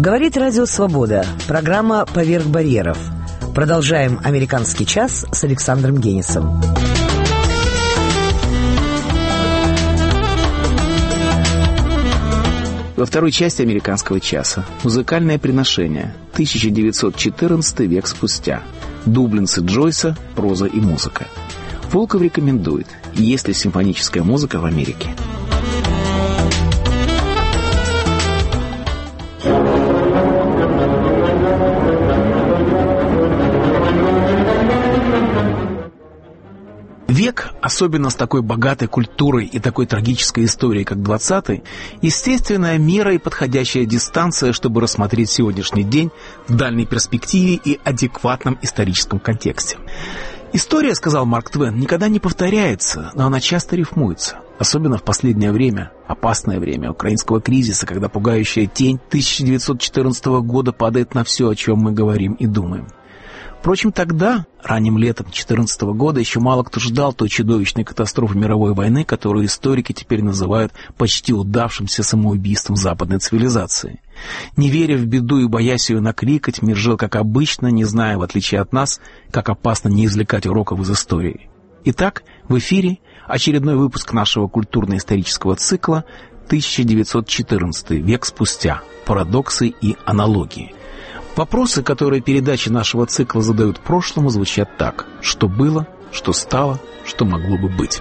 Говорит Радио Свобода. Программа «Поверх барьеров». Продолжаем «Американский час» с Александром Генисом. Во второй части «Американского часа» музыкальное приношение. 1914 век спустя. Дублинцы Джойса, проза и музыка. Волков рекомендует: есть ли симфоническая музыка в Америке. Век, особенно с такой богатой культурой и такой трагической историей, как 20-й, естественная мера и подходящая дистанция, чтобы рассмотреть сегодняшний день в дальней перспективе и адекватном историческом контексте. История, сказал Марк Твен, никогда не повторяется, но она часто рифмуется. Особенно в последнее время, опасное время украинского кризиса, когда пугающая тень 1914 года падает на все, о чем мы говорим и думаем. Впрочем, тогда, ранним летом 2014 года, еще мало кто ждал той чудовищной катастрофы мировой войны, которую историки теперь называют почти удавшимся самоубийством западной цивилизации. Не веря в беду и боясь ее накликать, мир жил как обычно, не зная, в отличие от нас, как опасно не извлекать уроков из истории. Итак, в эфире очередной выпуск нашего культурно-исторического цикла «1914 век спустя. Парадоксы и аналогии». Вопросы, которые передачи нашего цикла задают прошлому, звучат так: что было, что стало, что могло бы быть.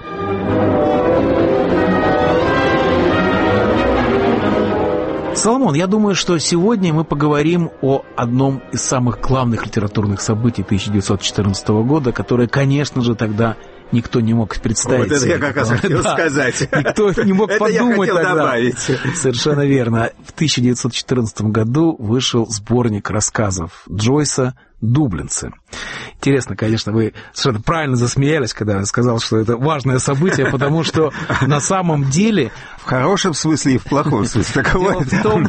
Соломон, я думаю, что сегодня мы поговорим о одном из самых главных литературных событий 1914 года, которое, конечно же, тогда никто не мог представить. Вот это я как раз хотел сказать. Никто не мог подумать я хотел тогда. Добавить. Совершенно верно. В 1914 году вышел сборник рассказов Джойса «Дублинцы». Интересно, конечно, вы совершенно правильно засмеялись, когда я сказал, что это важное событие, потому что на самом деле... В хорошем смысле и в плохом смысле. Таково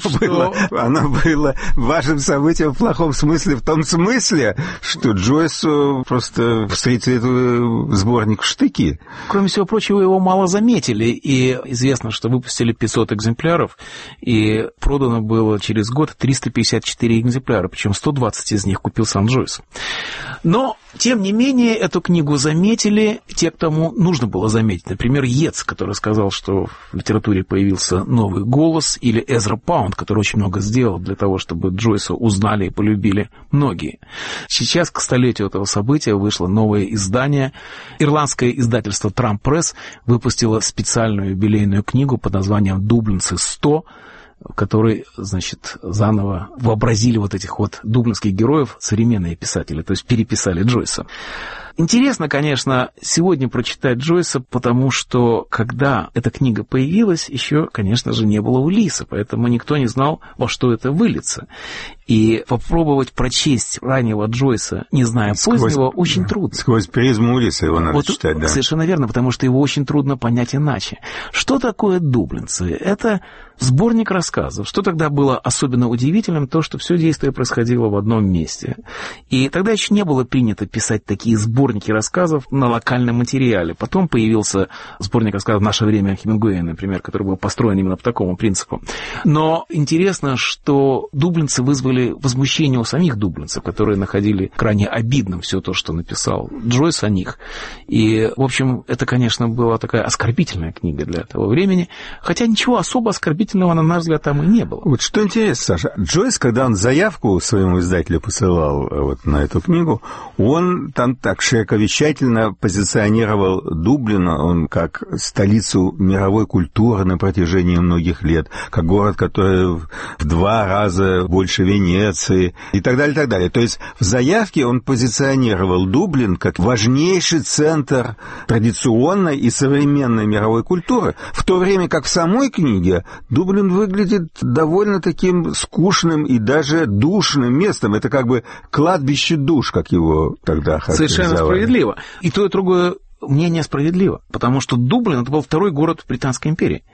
оно было важным событием в плохом смысле, в том смысле, что Джойс просто встретил этот сборник в штыки. Кроме всего прочего, его мало заметили, и известно, что выпустили 500 экземпляров, и продано было через год 354 экземпляра, причем 120 из них купил сам Джойс. Но, тем не менее, эту книгу заметили те, кому нужно было заметить. Например, Йетс, который сказал, что в литературе появился новый голос, или Эзра Паунд, который очень много сделал для того, чтобы Джойса узнали и полюбили многие. Сейчас, к столетию этого события, вышло новое издание. Ирландское издательство Трамп Пресс выпустило специальную юбилейную книгу под названием «Дублинцы 100», в которой, значит, заново вообразили вот этих вот дублинских героев современные писатели, то есть переписали Джойса. Интересно, конечно, сегодня прочитать Джойса, потому что, когда эта книга появилась, еще, конечно же, не было Улисса, поэтому никто не знал, во что это выльется. И попробовать прочесть раннего Джойса, не зная позднего, очень трудно. Сквозь призму Улисса его надо читать, да. Совершенно верно, потому что его очень трудно понять иначе. Что такое «Дублинцы»? Это сборник рассказов. Что тогда было особенно удивительным? То, что все действие происходило в одном месте. И тогда еще не было принято писать такие сборники рассказов на локальном материале. Потом появился сборник рассказов в наше время Хемингуэя, например, который был построен именно по такому принципу. Но интересно, что «Дублинцы» вызвали возмущение у самих дублинцев, которые находили крайне обидным все то, что написал Джойс о них. И, в общем, это, конечно, была такая оскорбительная книга для того времени, хотя ничего особо оскорбительного, на наш взгляд, там и не было. Вот что интересно, Саша, Джойс, когда он заявку своему издателю посылал вот на эту книгу, он там так широковещательно позиционировал Дублин, он как столицу мировой культуры на протяжении многих лет, как город, который в 2 раза больше Венеции и так далее, и так далее. То есть в заявке он позиционировал Дублин как важнейший центр традиционной и современной мировой культуры, в то время как в самой книге Дублин выглядит довольно таким скучным и даже душным местом. Это как бы кладбище душ, как его тогда характеризовали. Совершенно справедливо. И то, и другое мнение справедливо, потому что Дублин — это был второй город Британской империи.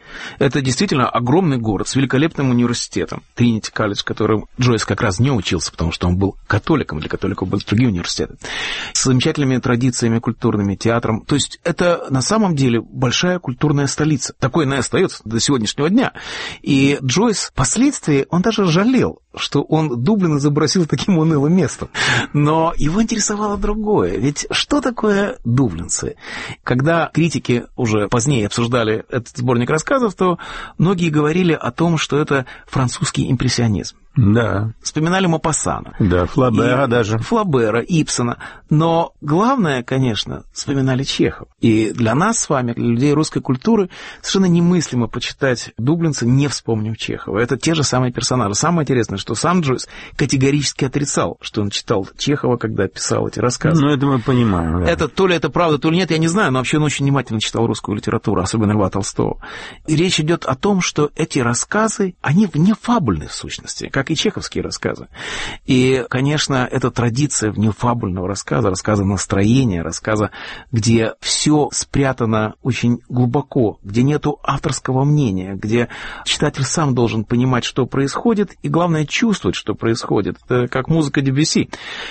Это действительно огромный город с великолепным университетом, Тринити колледж, которым Джойс как раз не учился, потому что он был католиком, для католиков были другие университеты, с замечательными традициями культурными, театром. То есть это на самом деле большая культурная столица. Такой она и остается до сегодняшнего дня. И Джойс впоследствии, он даже жалел, что он Дублин изобразил таким унылым местом. Но его интересовало другое. Ведь что такое дублинцы? Когда критики уже позднее обсуждали этот сборник рассказов, то многие говорили о том, что это французский импрессионизм. Да. Вспоминали Мопассана. Да, Флабера даже. Флабера, Ибсена. Но главное, конечно, вспоминали Чехова. И для нас с вами, для людей русской культуры, совершенно немыслимо почитать дублинца, не вспомнив Чехова. Это те же самые персонажи. Самое интересное, что сам Джойс категорически отрицал, что он читал Чехова, когда писал эти рассказы. Ну, это мы понимаем. Да. Это то ли это правда, то ли нет, я не знаю, но вообще он очень внимательно читал русскую литературу, особенно Льва Толстого. И речь идет о том, что эти рассказы, они внефабульны в сущности, как и чеховские рассказы. И, конечно, эта традиция внефабульного рассказа, рассказа настроения, рассказа, где все спрятано очень глубоко, где нету авторского мнения, где читатель сам должен понимать, что происходит, и, главное, чувствовать, что происходит. Это как музыка Дебюсси.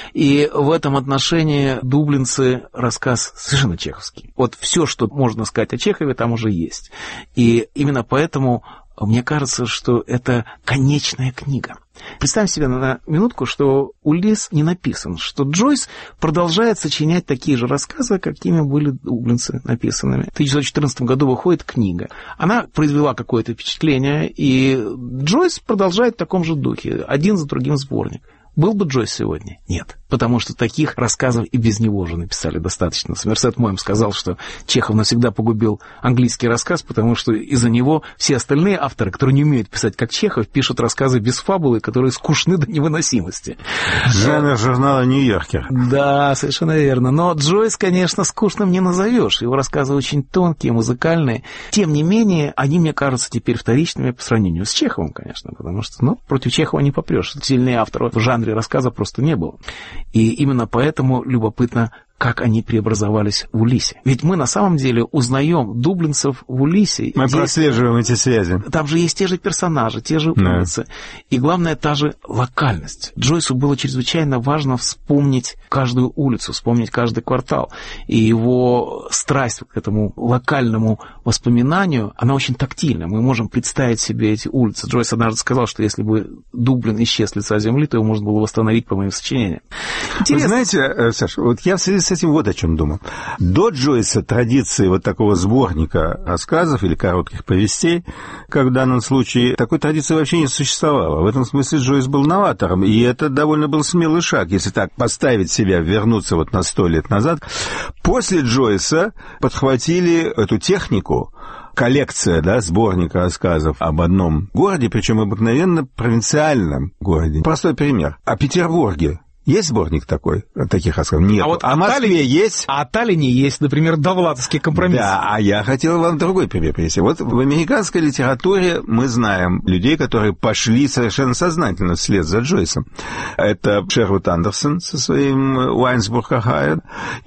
И в этом отношении «Дублинцы» рассказ совершенно чеховский. Вот все, что можно сказать о Чехове, там уже есть. И именно поэтому мне кажется, что это конечная книга. Представим себе на минутку, что «Улисс» не написан, что Джойс продолжает сочинять такие же рассказы, какими были «Дублинцы» написанными. В 1914 году выходит книга. Она произвела какое-то впечатление, и Джойс продолжает в таком же духе, один за другим сборник. Был бы Джойс сегодня? Нет. Потому что таких рассказов и без него уже написали достаточно. Сомерсет Моэм сказал, что Чехов навсегда погубил английский рассказ, потому что из-за него все остальные авторы, которые не умеют писать как Чехов, пишут рассказы без фабулы, которые скучны до невыносимости. Жанр журнала «Нью-Йоркер». Да, совершенно верно. Но Джойс, конечно, скучным не назовешь. Его рассказы очень тонкие, музыкальные. Тем не менее, они, мне кажутся, теперь вторичными по сравнению с Чеховым, конечно, потому что, против Чехова не попрешь. Сильнее авторов в жанре рассказа просто не было. И именно поэтому любопытно, как они преобразовались в «Улиссе». Ведь мы на самом деле узнаем дублинцев в «Улиссе». Мы прослеживаем эти связи. Там же есть те же персонажи, те же улицы. И главное, та же локальность. Джойсу было чрезвычайно важно вспомнить каждую улицу, вспомнить каждый квартал. И его страсть к этому локальному воспоминанию, она очень тактильна. Мы можем представить себе эти улицы. Джойс однажды сказал, что если бы Дублин исчез с лица земли, то его можно было восстановить по моим сочинениям. Вы знаете, Саша, вот я в связи с этим вот о чем думал. До Джойса традиции вот такого сборника рассказов или коротких повестей, как в данном случае, такой традиции вообще не существовало. В этом смысле Джойс был новатором, и это довольно был смелый шаг, если так поставить себя, вернуться вот на 100 лет назад. После Джойса подхватили эту технику, коллекция, сборника рассказов об одном городе, причем обыкновенно провинциальном городе. Простой пример. О Петербурге. Есть сборник такой, таких рассказов? Нет. А вот о Москве есть? А о Таллине есть, например, «Довлатовский компромисс». Да, а я хотел вам другой пример привести. Вот в американской литературе мы знаем людей, которые пошли совершенно сознательно вслед за Джойсом. Это Шервуд Андерсон со своим «Уайнсбург, Ohio»,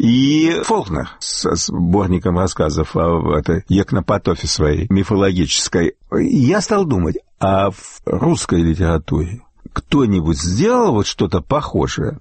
и Фолкнер со сборником рассказов о этой Екнопотофе своей мифологической. Я стал думать, а в русской литературе кто-нибудь сделал вот что-то похожее?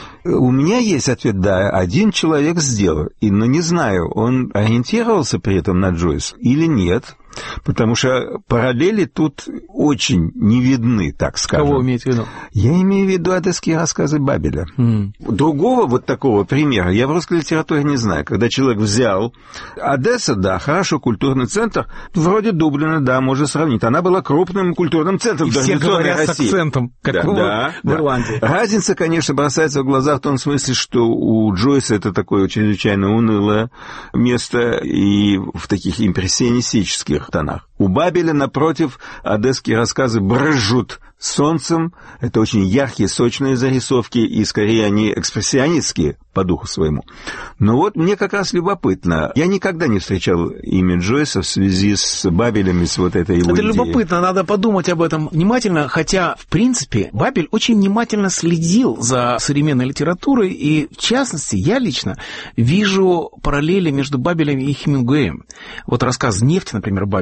У меня есть ответ, да, один человек сделал, но не знаю, он ориентировался при этом на Джойс или нет, потому что параллели тут очень не видны, так скажем. Кого имеете в виду? Я имею в виду одесские рассказы Бабеля. Другого вот такого примера я в русской литературе не знаю, когда человек взял Одесса, да, хорошо, культурный центр, вроде Дублина, да, можно сравнить. Она была крупным культурным центром дореволюционной России. Все говорят с акцентом, как в Ирландии. Разница, конечно, бросается в глаза в том смысле, что у Джойса это такое чрезвычайно унылое место и в таких импрессионистических тонах. У Бабеля, напротив, одесские рассказы брызжут солнцем. Это очень яркие, сочные зарисовки, и скорее они экспрессионистские по духу своему. Но вот мне как раз любопытно. Я никогда не встречал имя Джойса в связи с Бабелем и с вот этой его идеей. Это любопытно, надо подумать об этом внимательно, хотя, в принципе, Бабель очень внимательно следил за современной литературой, и, в частности, я лично вижу параллели между Бабелем и Хемингуэем. Вот рассказ «Нефть», например, Бабеля уже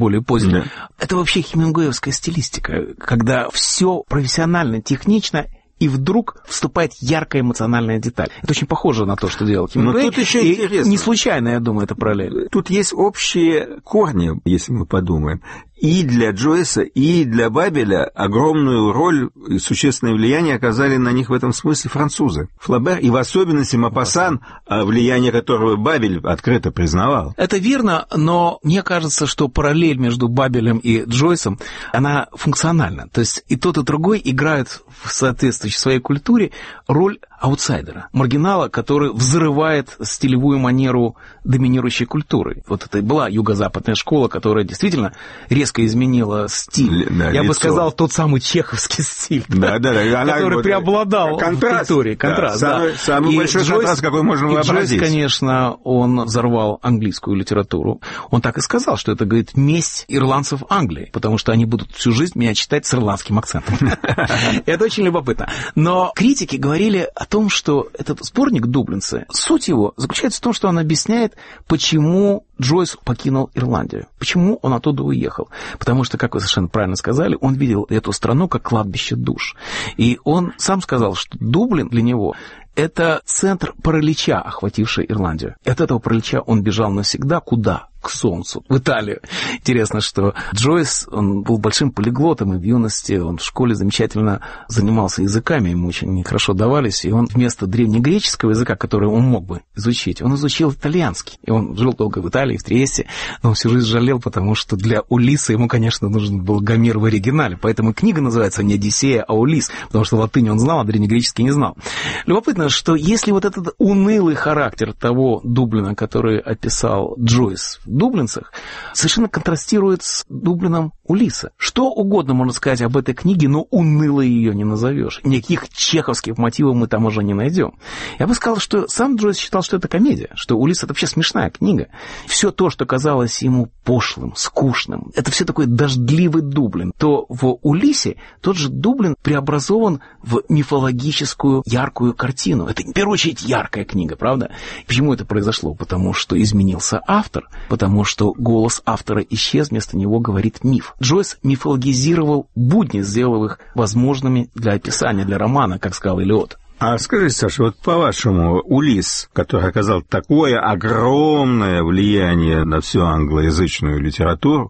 более позднее. Да. Это вообще хемингуэевская стилистика, когда все профессионально, технично, и вдруг вступает яркая эмоциональная деталь. Это очень похоже на то, что делал Хемингуэй. Но тут еще интересно. Не случайно, я думаю, это параллель. Тут есть общие корни, если мы подумаем. И для Джойса, и для Бабеля огромную роль и существенное влияние оказали на них в этом смысле французы. Флабер и в особенности Мопассан, влияние которого Бабель открыто признавал. Это верно, но мне кажется, что параллель между Бабелем и Джойсом, она функциональна. То есть и тот, и другой играют в соответствующей своей культуре роль аутсайдера, маргинала, который взрывает стилевую манеру доминирующей культуры. Вот это и была юго-западная школа, которая действительно резко изменила стиль. Да, Я бы сказал, тот самый чеховский стиль, который преобладал в культуре. Контраст, да. Самый большой контраст, какой можно вообразить. Джойс, конечно, он взорвал английскую литературу. Он так и сказал, что это, говорит, месть ирландцев Англии, потому что они будут всю жизнь меня читать с ирландским акцентом. Это очень любопытно. Но критики говорили о том, что этот сборник «Дублинцы», суть его заключается в том, что он объясняет, почему Джойс покинул Ирландию, почему он оттуда уехал. Потому что, как вы совершенно правильно сказали, он видел эту страну как кладбище душ. И он сам сказал, что Дублин для него — это центр паралича, охвативший Ирландию. И от этого паралича он бежал навсегда. Куда? К солнцу, в Италию. Интересно, что Джойс, он был большим полиглотом, и в юности он в школе замечательно занимался языками, ему очень хорошо давались, и он вместо древнегреческого языка, который он мог бы изучить, он изучил итальянский. И он жил долго в Италии, в Триесте, но он всю жизнь жалел, потому что для Улисса ему, конечно, нужен был Гомер в оригинале, поэтому книга называется не «Одиссея», а «Улисс», потому что латынь он знал, а древнегреческий не знал. Любопытно, что если вот этот унылый характер того Дублина, который описал Джойс в «Дублинцах», совершенно контрастирует с Дублином Улисса. Что угодно можно сказать об этой книге, но унылой ее не назовешь. Никаких чеховских мотивов мы там уже не найдем. Я бы сказал, что сам Джойс считал, что это комедия, что «Улисс» — это вообще смешная книга. Все то, что казалось ему пошлым, скучным, это все такой дождливый Дублин, то в «Улиссе» тот же Дублин преобразован в мифологическую яркую картину. Это, в первую очередь, яркая книга, правда? Почему это произошло? Потому что изменился автор, потому что голос автора исчез, вместо него говорит миф. Джойс мифологизировал будни, сделав их возможными для описания, для романа, как сказал Элиот. А скажите, Саша, вот по-вашему, Улисс, который оказал такое огромное влияние на всю англоязычную литературу,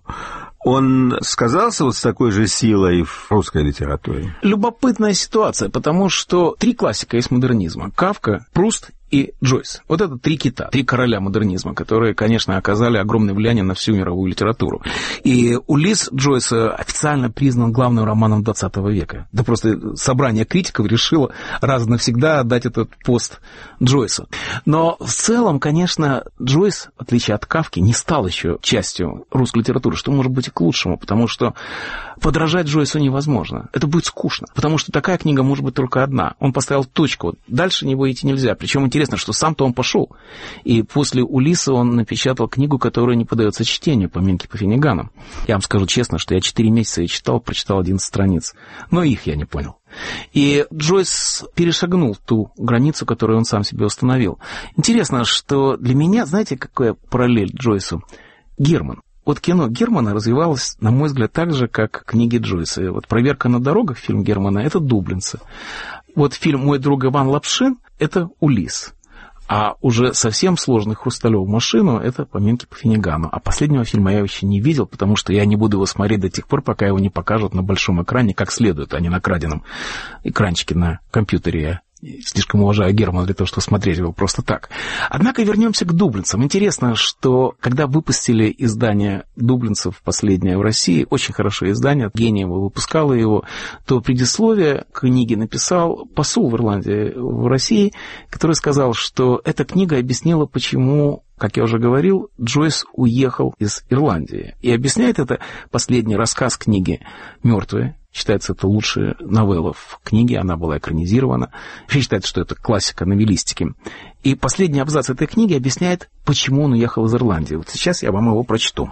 он сказался вот с такой же силой в русской литературе? Любопытная ситуация, потому что три классика есть модернизма. Кафка, Пруст и Джойс. Вот это три кита, три короля модернизма, которые, конечно, оказали огромное влияние на всю мировую литературу. И «Улисс» Джойса официально признан главным романом 20 века. Да просто собрание критиков решило раз и навсегда отдать этот пост Джойсу. Но в целом, конечно, Джойс, в отличие от Кафки, не стал еще частью русской литературы, что может быть и к лучшему, потому что подражать Джойсу невозможно. Это будет скучно, потому что такая книга может быть только одна. Он поставил точку, дальше него идти нельзя. Причем интересно, что сам-то он пошел. И после «Улисса» он напечатал книгу, которая не поддается чтению, «Поминки по Финниганам». Я вам скажу честно, что я 4 месяца ее читал, прочитал 11 страниц. Но их я не понял. И Джойс перешагнул ту границу, которую он сам себе установил. Интересно, что для меня, знаете, какая параллель Джойсу? Герман. Вот кино Германа развивалось, на мой взгляд, так же, как книги Джойса. Вот «Проверка на дорогах», фильм Германа, это «Дублинцы». Вот фильм «Мой друг Иван Лапшин» — это «Улисс». А уже совсем сложный «Хрусталёву машину» — это «Поминки по Финнигану». А последнего фильма я еще не видел, потому что я не буду его смотреть до тех пор, пока его не покажут на большом экране как следует, а не на краденом экранчике на компьютере. Я слишком уважаю Германа для того, чтобы смотреть его просто так. Однако вернемся к «Дублинцам». Интересно, что когда выпустили издание «Дублинцев» последнее в России, очень хорошее издание, Гениева выпускала его, то предисловие к книге написал посол в Ирландии, в России, который сказал, что эта книга объяснила, почему, как я уже говорил, Джойс уехал из Ирландии. И объясняет это последний рассказ книги «Мертвые». Считается, это лучшая новелла в книге, она была экранизирована. Вообще считается, что это классика новеллистики. И последний абзац этой книги объясняет, почему он уехал из Ирландии. Вот сейчас я вам его прочту.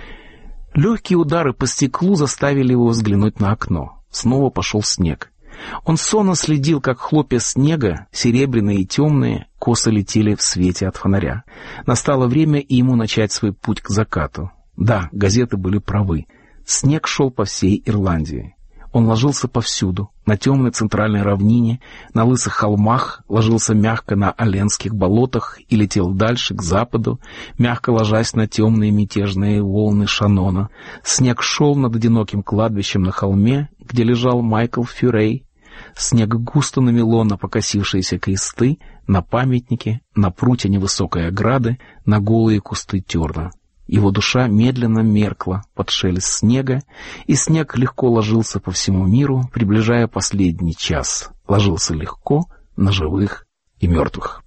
Легкие удары по стеклу заставили его взглянуть на окно. Снова пошел снег. Он сонно следил, как хлопья снега, серебряные и темные, косо летели в свете от фонаря. Настало время и ему начать свой путь к закату. Да, газеты были правы. Снег шел по всей Ирландии. Он ложился повсюду, на темной центральной равнине, на лысых холмах, ложился мягко на Оленских болотах и летел дальше, к западу, мягко ложась на темные мятежные волны Шаннона. Снег шел над одиноким кладбищем на холме, где лежал Майкл Фюрей. Снег густо намело на покосившиеся кресты, на памятники, на прутья невысокой ограды, на голые кусты терна. Его душа медленно меркла под шелест снега, и снег легко ложился по всему миру, приближая последний час. Ложился легко на живых и мертвых.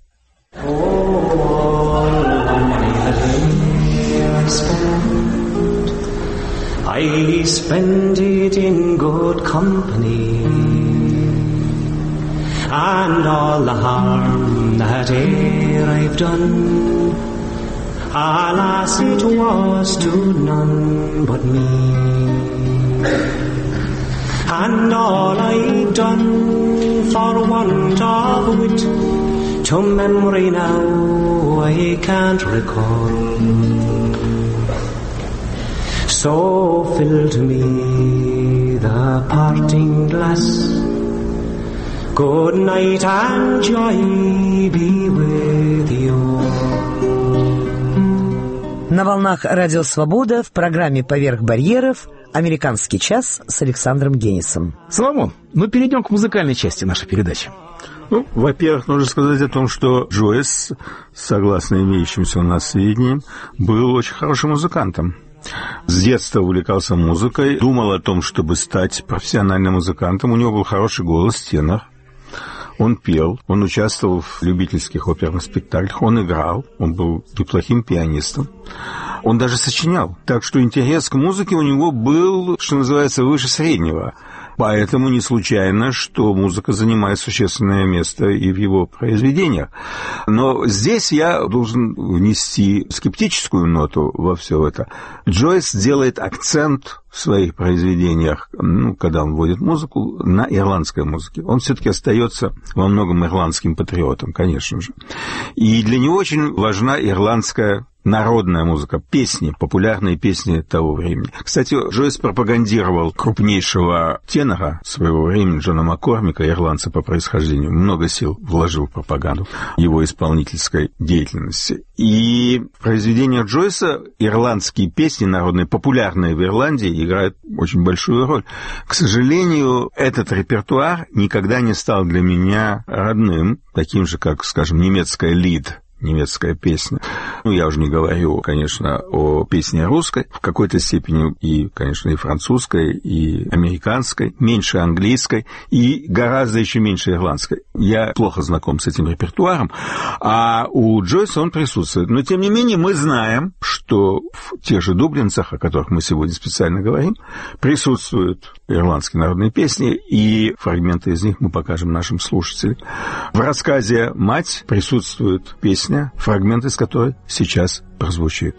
I spend it in good company, and all the harm that e'er I've done, alas, it was to none but me. And all I've done for want of wit, to memory now I can't recall. So fill to me the parting glass. Good night and joy be with you. На волнах Радио Свобода в программе «Поверх барьеров» «Американский час» с Александром Генисом. Соломон, перейдем к музыкальной части нашей передачи. Во-первых, нужно сказать о том, что Джойс, согласно имеющимся у нас сведениям, был очень хорошим музыкантом. С детства увлекался музыкой, думал о том, чтобы стать профессиональным музыкантом. У него был хороший голос, тенор. Он пел, он участвовал в любительских оперных спектаклях, он играл, он был неплохим пианистом. Он даже сочинял. Так что интерес к музыке у него был, что называется, выше среднего. Поэтому не случайно, что музыка занимает существенное место и в его произведениях. Но здесь я должен внести скептическую ноту во все это. Джойс делает акцент в своих произведениях, когда он вводит музыку, на ирландской музыке. Он все-таки остается во многом ирландским патриотом, конечно же. И для него очень важна ирландская народная музыка, песни, популярные песни того времени. Кстати, Джойс пропагандировал крупнейшего тенора своего времени, Джона Маккормика, ирландца по происхождению. Много сил вложил в пропаганду его исполнительской деятельности. И в произведениях Джойса ирландские песни народные, популярные в Ирландии, играют очень большую роль. К сожалению, этот репертуар никогда не стал для меня родным, таким же, как, скажем, немецкая лид, немецкая песня. Я уже не говорю, конечно, о песне русской, в какой-то степени и, конечно, и французской, и американской, меньше английской и гораздо еще меньше ирландской. Я плохо знаком с этим репертуаром, а у Джойса он присутствует. Но, тем не менее, мы знаем, что в тех же дублинцах, о которых мы сегодня специально говорим, присутствуют ирландские народные песни, и фрагменты из них мы покажем нашим слушателям. В рассказе «Мать» присутствует песня, фрагмент из которой сейчас прозвучит.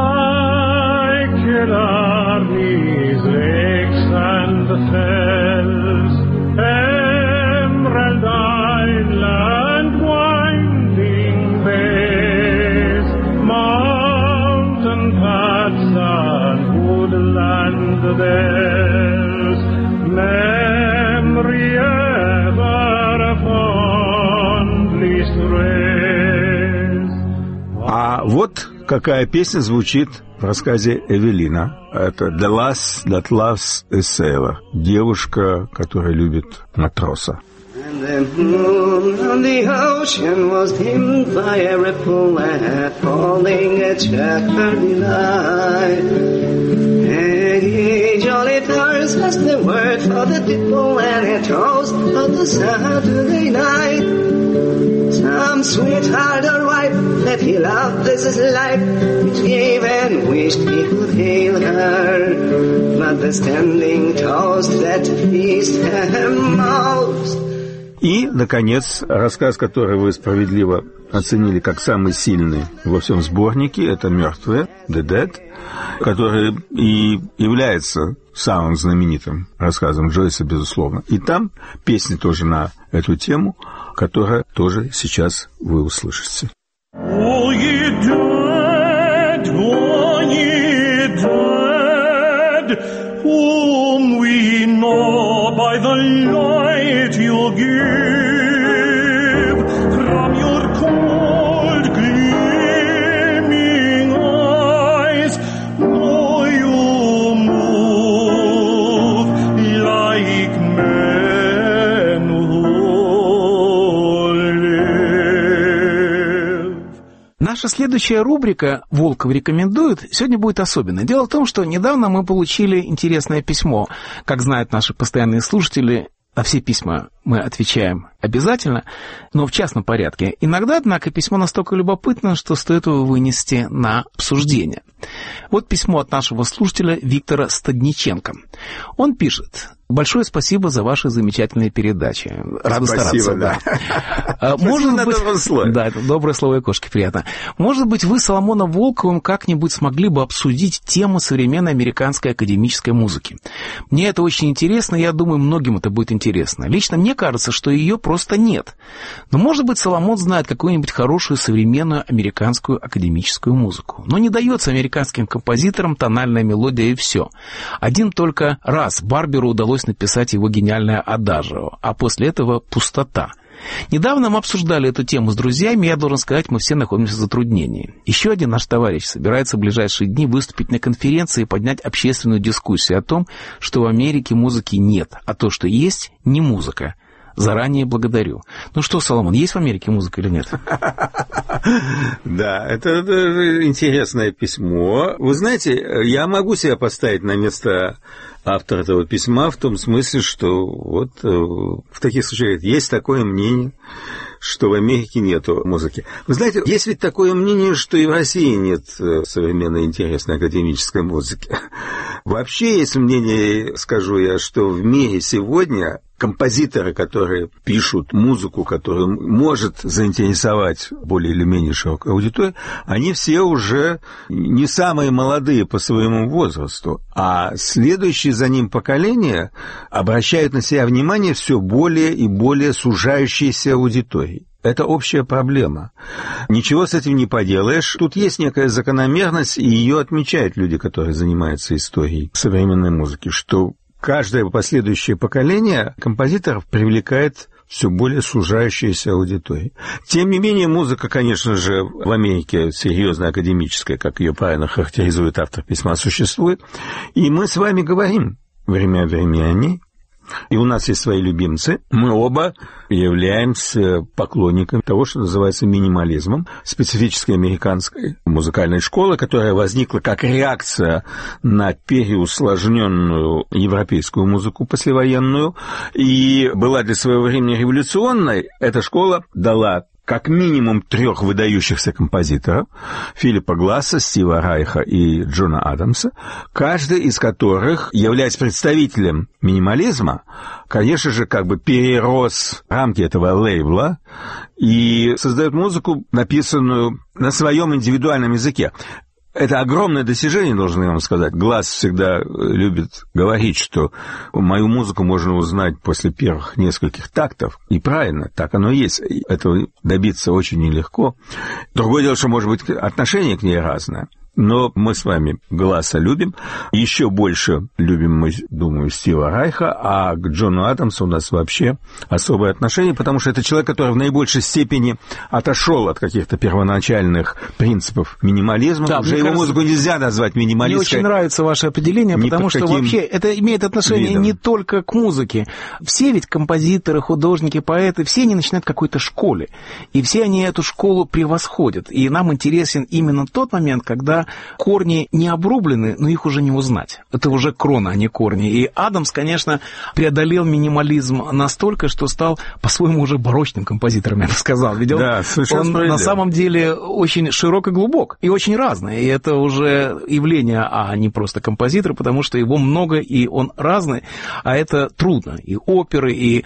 А вот какая песня звучит в рассказе Эвелина. Это «The Lass That Loves a Sailor», девушка, которая любит матроса. And the moon on the ocean was dimmed by a ripple that falling at shepherdly light. Hey, jolly Thursday's the word for the people and a toast of the Saturday night. Some sweetheart arrived that he loved this is life, which gave and wished he could hail her. But the standing toast that pleased him most. И, наконец, рассказ, который вы справедливо оценили как самый сильный во всем сборнике, это «Мертвые», «The Dead», который и является самым знаменитым рассказом Джойса, безусловно. И там песни тоже на эту тему, которую тоже сейчас вы услышите. Oh, you dead, oh, you whom we know by the light you give from your cold gleaming eyes. Know you move like men who live. Наша следующая рубрика «Волков рекомендует» сегодня будет особенной. Дело в том, что недавно мы получили интересное письмо. Как знают наши постоянные слушатели, на все письма мы отвечаем обязательно, но в частном порядке. Иногда, однако, письмо настолько любопытно, что стоит его вынести на обсуждение. Вот письмо от нашего слушателя Виктора Стадниченко. Он пишет: «Большое спасибо за ваши замечательные передачи. Рады стараться». Да. Может быть, да, это доброе слово и кошки, приятно. Может быть, вы с Соломоном Волковым как-нибудь смогли бы обсудить тему современной американской академической музыки. Мне это очень интересно, и я думаю, многим это будет интересно. Лично мне кажется, что ее просто нет. Но, может быть, Соломон знает какую-нибудь хорошую современную американскую академическую музыку. Но не дается американским композиторам тональная мелодия и все. Один только раз Барберу удалось написать его гениальное адажио, а после этого пустота. Недавно мы обсуждали эту тему с друзьями, и я должен сказать, мы все находимся в затруднении. Еще один наш товарищ собирается в ближайшие дни выступить на конференции и поднять общественную дискуссию о том, что в Америке музыки нет, а то, что есть, не музыка. Заранее благодарю. Ну что, Соломон, есть в Америке музыка или нет? Да, это интересное письмо. Вы знаете, я могу себя поставить на место автора этого письма в том смысле, что вот в таких случаях есть такое мнение, что в Америке нету музыки. Вы знаете, есть ведь такое мнение, что и в России нет современной интересной академической музыки. Вообще есть мнение, скажу я, что в мире сегодня композиторы, которые пишут музыку, которая может заинтересовать более или менее широкую аудиторию, они все уже не самые молодые по своему возрасту, а следующие за ним поколения обращают на себя внимание все более и более сужающейся аудитории. Это общая проблема. Ничего с этим не поделаешь. Тут есть некая закономерность, и ее отмечают люди, которые занимаются историей современной музыки, что каждое последующее поколение композиторов привлекает все более сужающаяся аудитория. Тем не менее, музыка, конечно же, в Америке серьезно академическая, как ее правильно характеризует автор письма, существует. И мы с вами говорим время от времени о ней. И у нас есть свои любимцы. Мы оба являемся поклонниками того, что называется минимализмом, специфической американской музыкальной школы, которая возникла как реакция на переусложненную европейскую музыку послевоенную и была для своего времени революционной. Эта школа дала как минимум 3 выдающихся композиторов, Филиппа Гласса, Стива Райха и Джона Адамса, каждый из которых, являясь представителем минимализма, конечно же, как бы перерос рамки этого лейбла и создает музыку, написанную на своем индивидуальном языке. Это огромное достижение, должен я вам сказать. Гласс всегда любит говорить, что мою музыку можно узнать после первых нескольких тактов. И правильно, так оно и есть. Этого добиться очень нелегко. Другое дело, что, может быть, отношение к ней разное. Но мы с вами Гласса любим. Еще больше любим мы, думаю, Стива Райха, а к Джону Адамсу у нас вообще особое отношение, потому что это человек, который в наибольшей степени отошел от каких-то первоначальных принципов минимализма. Да, уже его кажется, музыку нельзя назвать минималистской. Мне очень нравится ваше определение, потому что вообще это имеет отношение не только к музыке. Все ведь композиторы, художники, поэты, все они начинают в какой-то школе, и все они эту школу превосходят. И нам интересен именно тот момент, когда корни не обрублены, но их уже не узнать. Это уже крона, а не корни. И Адамс, конечно, преодолел минимализм настолько, что стал по-своему уже барочным композитором, я бы сказал. Ведь он на самом деле очень широк и глубок, и очень разный. И это уже явление, а не просто композитор, потому что его много, и он разный, а это трудно. И оперы, и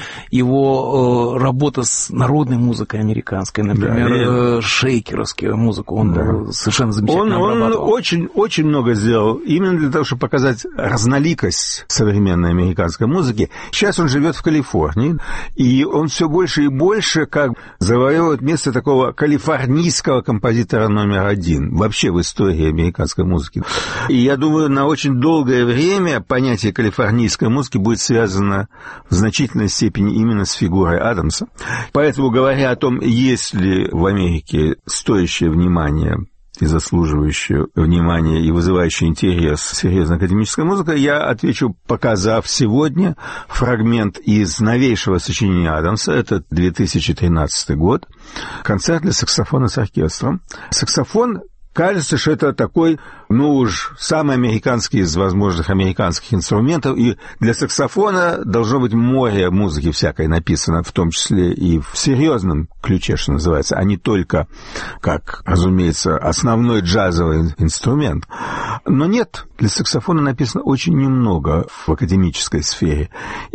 его работа с народной музыкой американской, например, шейкеровскую музыку, он совершенно замечательно обрабатывал. очень много сделал именно для того, чтобы показать разноликость современной американской музыки. Сейчас он живет в Калифорнии, и он все больше и больше как завоевывает место такого калифорнийского композитора номер один вообще в истории американской музыки. И я думаю, на очень долгое время понятие калифорнийской музыки будет связано в значительной степени именно с фигурой Адамса. Поэтому, говоря о том, есть ли в Америке стоящее внимание и заслуживающее внимания и вызывающее интерес серьезная академическая музыка, я отвечу, показав сегодня фрагмент из новейшего сочинения Адамса, это 2013 год, концерт для саксофона с оркестром. Саксофон, кажется, что это такой, самый американский из возможных американских инструментов, и для саксофона должно быть море музыки всякой написано, в том числе и в серьезном ключе, что называется, а не только, как, разумеется, основной джазовый инструмент. Но нет, для саксофона написано очень немного в академической сфере.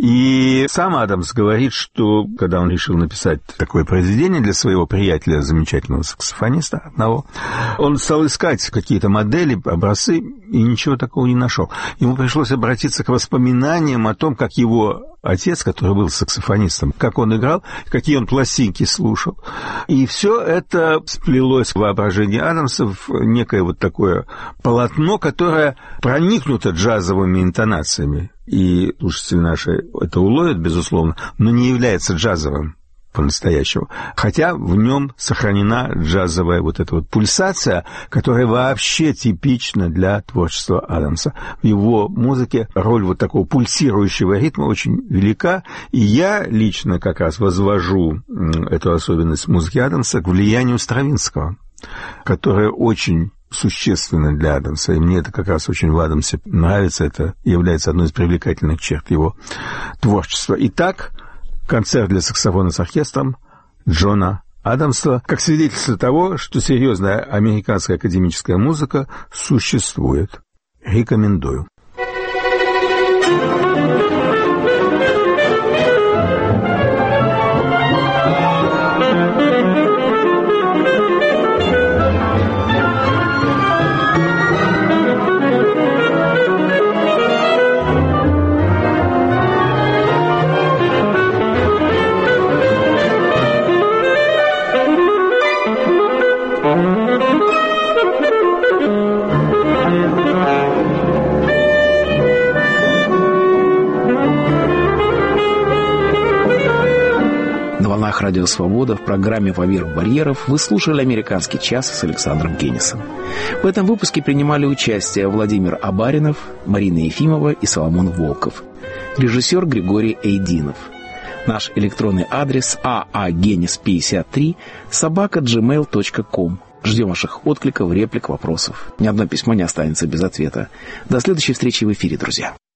И сам Адамс говорит, что, когда он решил написать такое произведение для своего приятеля, замечательного саксофониста одного, он стал искать какие-то модели, образцы, и ничего такого не нашел. Ему пришлось обратиться к воспоминаниям о том, как его отец, который был саксофонистом, как он играл, какие он пластинки слушал. И все это сплелось в воображении Адамса в некое вот такое полотно, которое проникнуто джазовыми интонациями. И слушатели наши это уловят, безусловно, но не является джазовым по-настоящему. Хотя в нем сохранена джазовая вот эта вот пульсация, которая вообще типична для творчества Адамса. В его музыке роль вот такого пульсирующего ритма очень велика, и я лично как раз возвожу эту особенность музыки Адамса к влиянию Стравинского, которое очень существенно для Адамса, и мне это как раз очень в Адамсе нравится, это является одной из привлекательных черт его творчества. Итак, концерт для саксофона с оркестром Джона Адамса, как свидетельство того, что серьезная американская академическая музыка существует. Рекомендую. Радио «Свобода» в программе «Поверх барьеров» вы слушали «Американский час» с Александром Генисом. В этом выпуске принимали участие Владимир Абаринов, Марина Ефимова и Соломон Волков. Режиссер Григорий Эйдинов. Наш электронный адрес aagenis53@gmail.com. Ждем ваших откликов, реплик, вопросов. Ни одно письмо не останется без ответа. До следующей встречи в эфире, друзья.